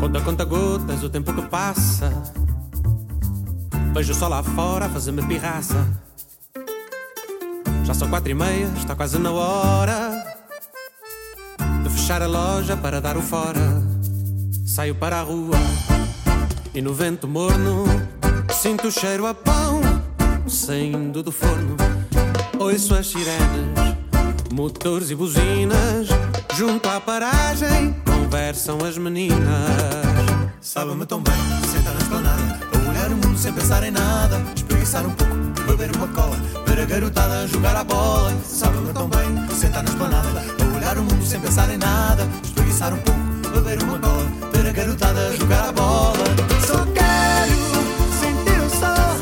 Conta gotas o tempo que passa. Vejo só lá fora a fazer-me pirraça. Já são 4:30, está quase na hora de fechar a loja para dar o fora. Saio para a rua e no vento morno sinto o cheiro a pão saindo do forno. Ouço as sirenes, motores e buzinas. Junto à paragem conversam as meninas. Sabe-me tão bem, sentar na esplanada, a olhar o mundo sem pensar em nada. Espreguiçar um pouco, beber uma cola, ver a garotada jogar a bola. Sabe-me tão bem, sentar na esplanada, a olhar o mundo sem pensar em nada. Espreguiçar um pouco, beber uma cola, ver a garotada jogar a bola. Só quero sentir o sol,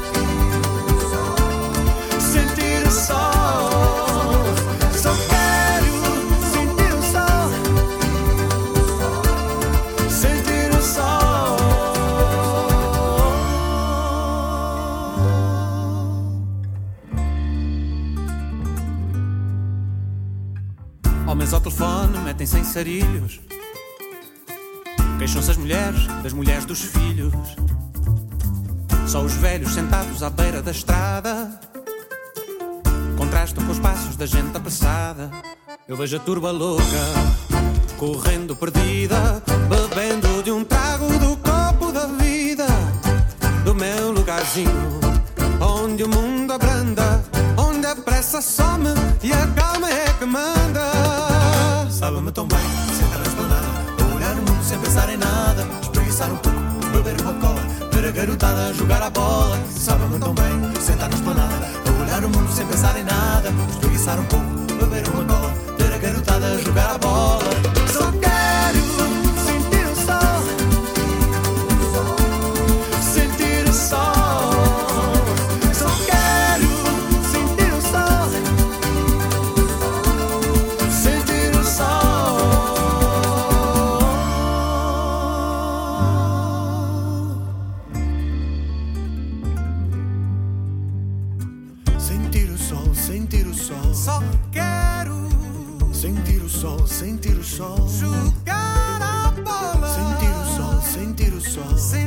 sentir o sol. Só quero sentir o sol, sentir o sol. Homens ao telefone metem-se em sarilhos. Queixam-se as mulheres das mulheres dos filhos. Só os velhos sentados à beira da estrada contrastam com os passos da gente apressada. Eu vejo a turba louca correndo perdida, bebendo de um trago do copo da vida. Do meu lugarzinho, onde o mundo abranda, onde a pressa some e a calma é que manda. Sabe-me tão bem, sentar na esplanada, a olhar o mundo sem pensar em nada. Espreguiçar um pouco, beber uma cola, ver a garotada jogar a bola. Sabe-me tão bem, sentar na esplanada, a olhar o mundo sem pensar em nada. Espreguiçar um pouco, beber uma cola, ver a garotada jogar a bola. Só quero sentir o sol, sentir o sol. Só quero sentir o sol, sentir o sol. Sentir o sol, sentir o sol. Só quero Sentir o sol, sentir o sol. jogar a bola. Sentir o sol, sentir o sol.